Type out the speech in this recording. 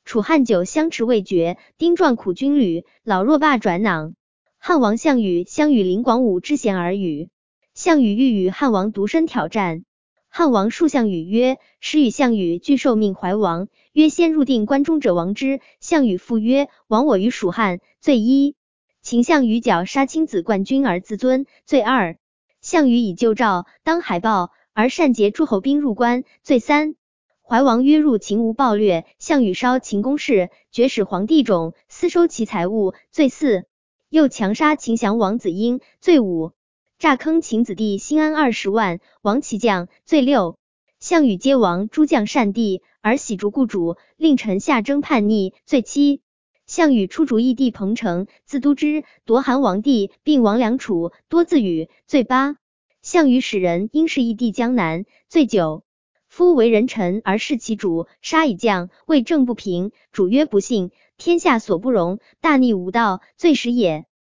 楚汉久相持未决，丁壮苦军旅，老弱罢转囊。汉王项羽相与林广武之贤而语。项羽欲与汉王独身挑战。汉王述项羽曰：时与项羽俱受命怀王，曰先入定关中者王之。项羽复曰：亡我于蜀汉，罪一。秦项羽绞杀亲子冠军而自尊，罪二。项羽以旧诏当海报，而擅结诸侯兵入关，罪三。怀王约入秦吴暴掠，项羽烧秦宫室，绝使皇帝冢，私收其财物，罪四。又强杀秦降王子婴，罪五。诈坑秦子弟新安20万，亡其将，罪六。项羽皆亡诸将善地，而喜逐故主，令臣下征叛逆，罪七。项羽出主义地彭城，自都之，夺韩王地，并亡梁楚，多自与，罪八。项羽使人因是异地江南，罪九。夫为人臣而弑其主，杀以将，为政不平，主曰不信，天下所不容，大逆无道，罪十也。